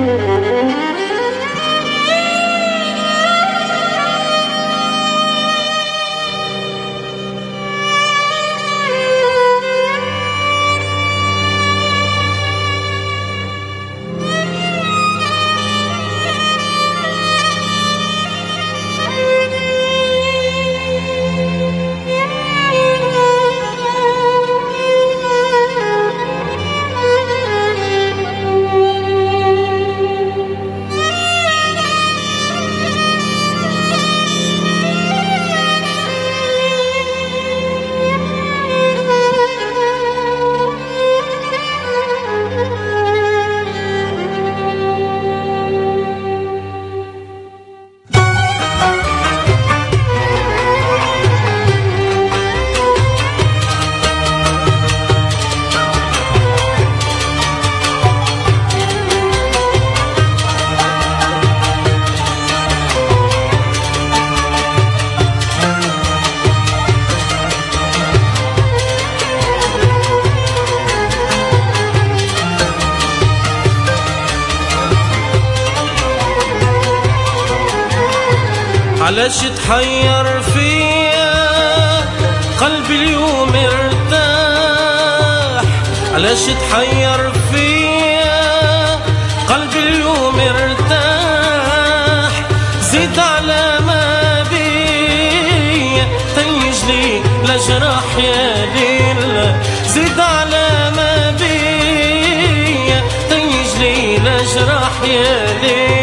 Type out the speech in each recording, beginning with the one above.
علاش تحير فيا قلبي اليوم ارتاح، علاش تحير فيا قلبي اليوم ارتاح، زيد على ما بيا تيجلي لجرح يا ليل، زيد على ما بيا تيجلي لجرح يا ليل.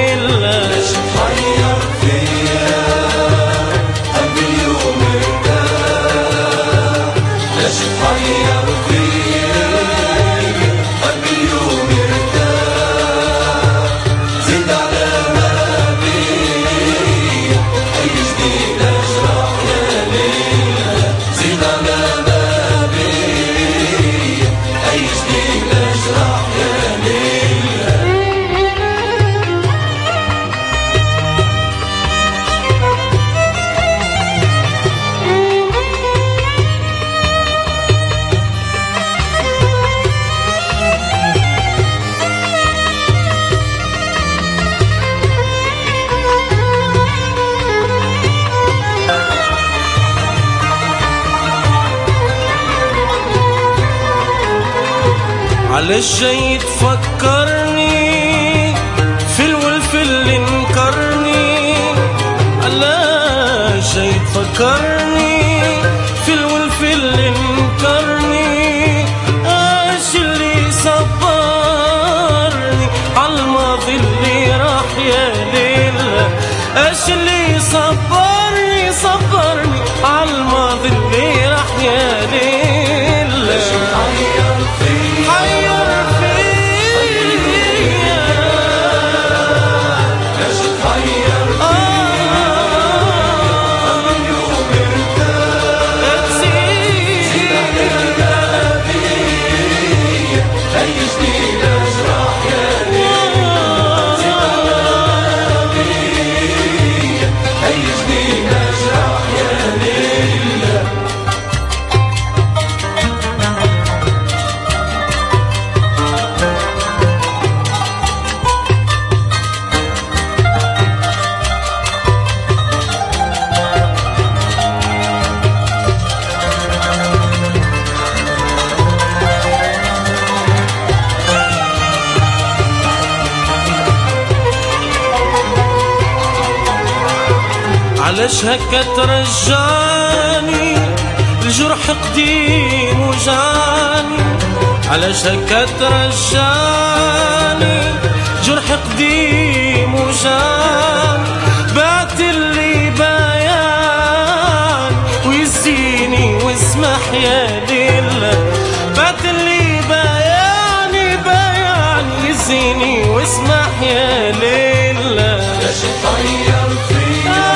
علاش جاي تفكرني في الولف اللي انكرني، علاش جاي تفكرني في الولف اللي انكرني، اش اللي صبرني عالماضي اللي راح يا ليل، اش اللي صبرني عالماضي اللي راح يا ليل. علاش هكا ترجعني الجرح قديم وجاني، علاش هكا ترجعني جرح قديم وجاني، بعت اللي بيان ويزيني واسمح يا ليل، بعت اللي بيان يزيني واسمح يا ليل. علاش تغير فيا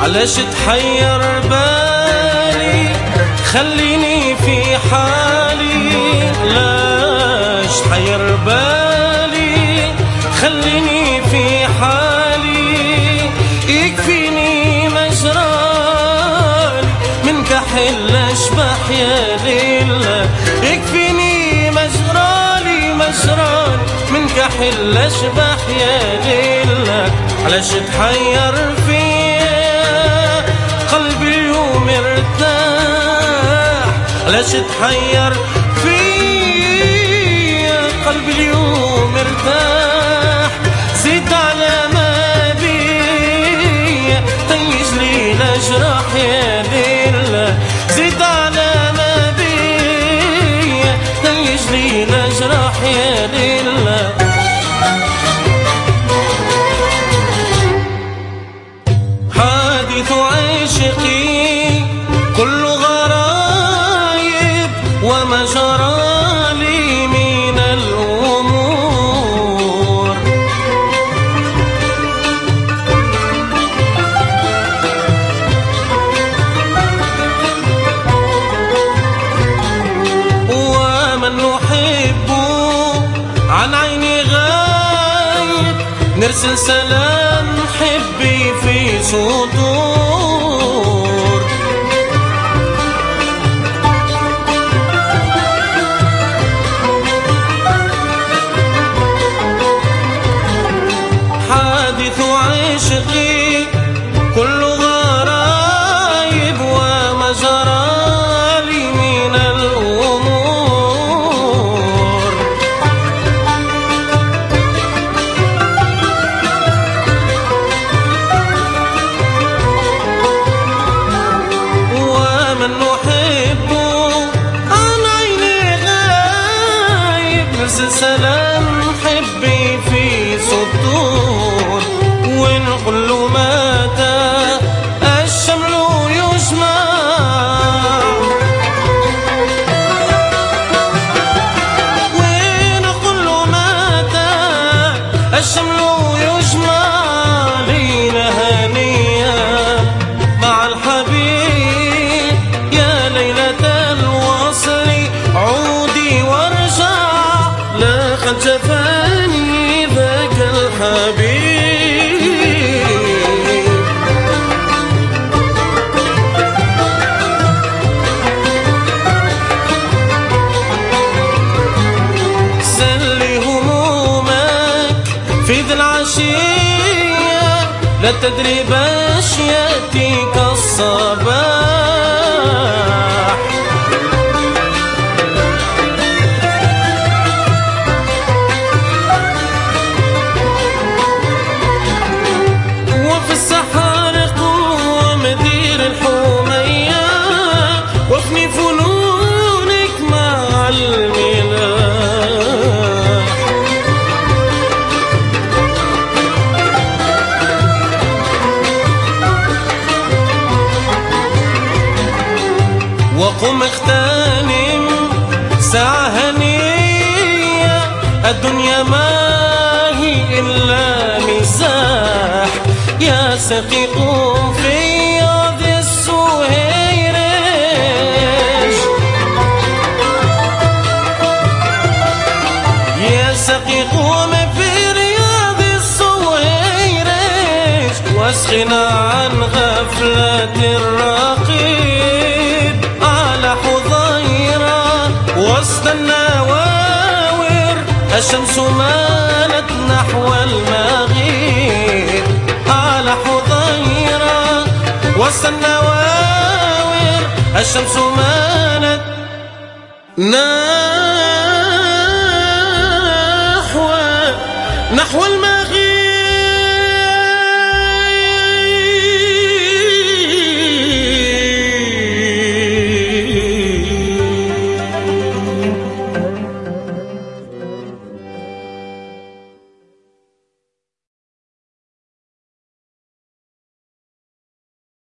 علاش تحير بالي خليني في حالي، علاش تحير بالي خليني في حالي، يكفيني مجرالي من كحل اشبح يا ليلى، يكفيني مجرالي من كحل اشبح يا ليلى، علاش تحير فيا قلبي اليوم ارتاح، علاش تحير فيا قلبي اليوم ارتاح، زيد على ما بيا طيش لي الجراح يا ليلى، زيد على ما بيا طيش لي الجراح يا ليلى. حادث عشقي كل غرايب وما جرى لي من الأمور، ومن نحب عن عيني غايب، نرسل سلام حبي في صدور، حادث عشقي كل غرايب وما جرى لي من الأمور، ومن نحب عن عيني غايب، نرسل سلام حبي في صدور، ونقول له متى الشمل يجمع، ونقول له متى الشمل يجمع، ليلة هنية مع الحبيب يا ليلة الوصل، عودي وارجع لقد جفاني ذاك الحبيب. سلي همومك في ذي العشية، لا تدري باش يأتيك الصباح، وفي السحار قوم دير الحومية، وافني فنونك مع الملاح، وقم اغتنم ساعة هنية، الدنيا ما هي إلا مزاح، يا سقي قوم في رياض السهيرج، يا سقي قوم في رياض السهيرج، واسقنا عن غفلة الرقيب على حظيرة وسط النواور، الشمس مالت نحو المغيب على حظيرة وسط النواور، الشمس مالت نحو